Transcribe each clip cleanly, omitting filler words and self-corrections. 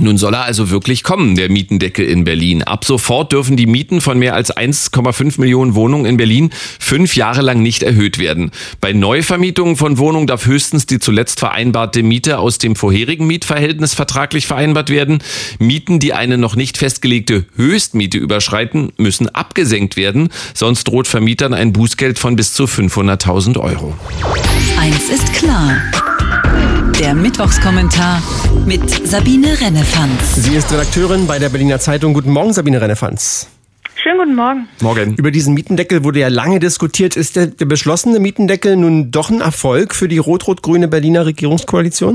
Nun soll er also wirklich kommen, der Mietendeckel in Berlin. Ab sofort dürfen die Mieten von mehr als 1,5 Millionen Wohnungen in Berlin 5 Jahre lang nicht erhöht werden. Bei Neuvermietungen von Wohnungen darf höchstens die zuletzt vereinbarte Miete aus dem vorherigen Mietverhältnis vertraglich vereinbart werden. Mieten, die eine noch nicht festgelegte Höchstmiete überschreiten, müssen abgesenkt werden. Sonst droht Vermietern ein Bußgeld von bis zu 500.000 Euro. Eins ist klar. Der Mittwochskommentar mit Sabine Rennefanz. Sie ist Redakteurin bei der Berliner Zeitung. Guten Morgen, Sabine Rennefanz. Schönen guten Morgen. Morgen. Über diesen Mietendeckel wurde ja lange diskutiert. Ist der beschlossene Mietendeckel nun doch ein Erfolg für die rot-rot-grüne Berliner Regierungskoalition?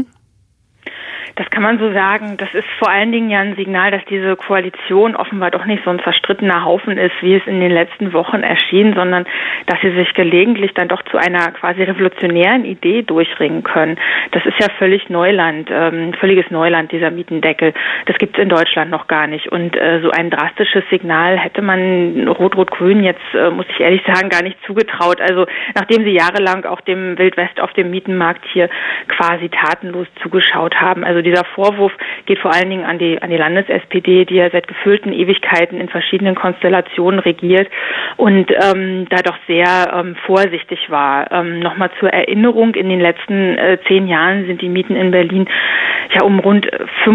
Das kann man so sagen. Das ist vor allen Dingen ja ein Signal, dass diese Koalition offenbar doch nicht so ein zerstrittener Haufen ist, wie es in den letzten Wochen erschien, sondern dass sie sich gelegentlich dann doch zu einer quasi revolutionären Idee durchringen können. Das ist ja völliges Neuland, dieser Mietendeckel. Das gibt es in Deutschland noch gar nicht. Und so ein drastisches Signal hätte man Rot-Rot-Grün jetzt, muss ich ehrlich sagen, gar nicht zugetraut. Also nachdem sie jahrelang auch dem Wildwest auf dem Mietenmarkt hier quasi tatenlos zugeschaut haben. Also dieser Vorwurf geht vor allen Dingen an die Landes-SPD, die ja seit gefühlten Ewigkeiten in verschiedenen Konstellationen regiert und da doch sehr vorsichtig war. Nochmal zur Erinnerung, in den letzten 10 Jahren sind die Mieten in Berlin ja um rund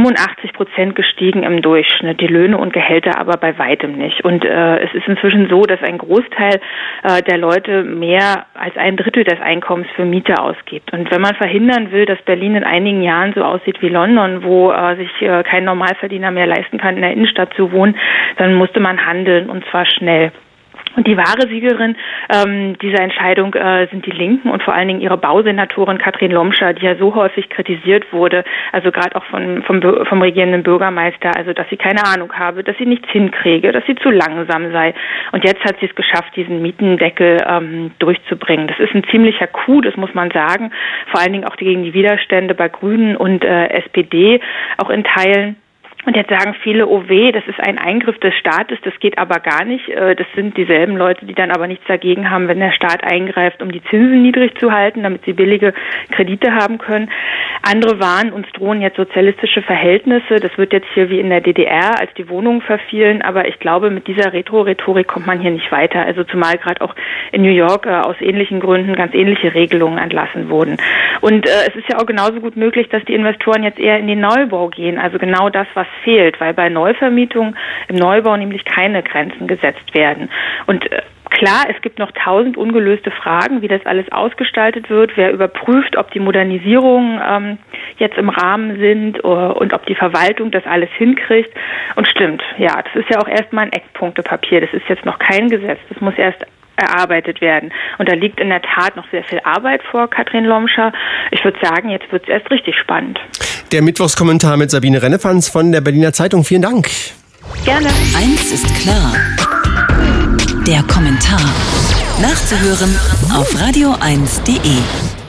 85% gestiegen im Durchschnitt, die Löhne und Gehälter aber bei weitem nicht. Und es ist inzwischen so, dass ein Großteil der Leute mehr als 1/3 des Einkommens für Miete ausgibt. Und wenn man verhindern will, dass Berlin in einigen Jahren so aussieht wie London, wo sich kein Normalverdiener mehr leisten kann, in der Innenstadt zu wohnen, dann musste man handeln, und zwar schnell. Und die wahre Siegerin dieser Entscheidung sind die Linken und vor allen Dingen ihre Bausenatorin Katrin Lomscher, die ja so häufig kritisiert wurde, also gerade auch vom regierenden Bürgermeister, also dass sie keine Ahnung habe, dass sie nichts hinkriege, dass sie zu langsam sei. Und jetzt hat sie es geschafft, diesen Mietendeckel durchzubringen. Das ist ein ziemlicher Coup, das muss man sagen, vor allen Dingen auch gegen die Widerstände bei Grünen und SPD, auch in Teilen. Und jetzt sagen viele, oh weh, das ist ein Eingriff des Staates, das geht aber gar nicht. Das sind dieselben Leute, die dann aber nichts dagegen haben, wenn der Staat eingreift, um die Zinsen niedrig zu halten, damit sie billige Kredite haben können. Andere warnen, uns drohen jetzt sozialistische Verhältnisse. Das wird jetzt hier wie in der DDR, als die Wohnungen verfielen. Aber ich glaube, mit dieser Retro-Rhetorik kommt man hier nicht weiter. Also zumal gerade auch in New York aus ähnlichen Gründen ganz ähnliche Regelungen erlassen wurden. Und es ist ja auch genauso gut möglich, dass die Investoren jetzt eher in den Neubau gehen. Also genau das, was fehlt, weil bei Neuvermietung im Neubau nämlich keine Grenzen gesetzt werden. Und klar, es gibt noch 1000 ungelöste Fragen, wie das alles ausgestaltet wird, wer überprüft, ob die Modernisierungen jetzt im Rahmen sind und ob die Verwaltung das alles hinkriegt. Und stimmt, ja, das ist ja auch erstmal ein Eckpunktepapier, das ist jetzt noch kein Gesetz, das muss erst erarbeitet werden. Und da liegt in der Tat noch sehr viel Arbeit vor Katrin Lomscher. Ich würde sagen, jetzt wird es erst richtig spannend. Der Mittwochskommentar mit Sabine Rennefanz von der Berliner Zeitung. Vielen Dank. Gerne. Eins ist klar. Der Kommentar. Nachzuhören auf radio1.de.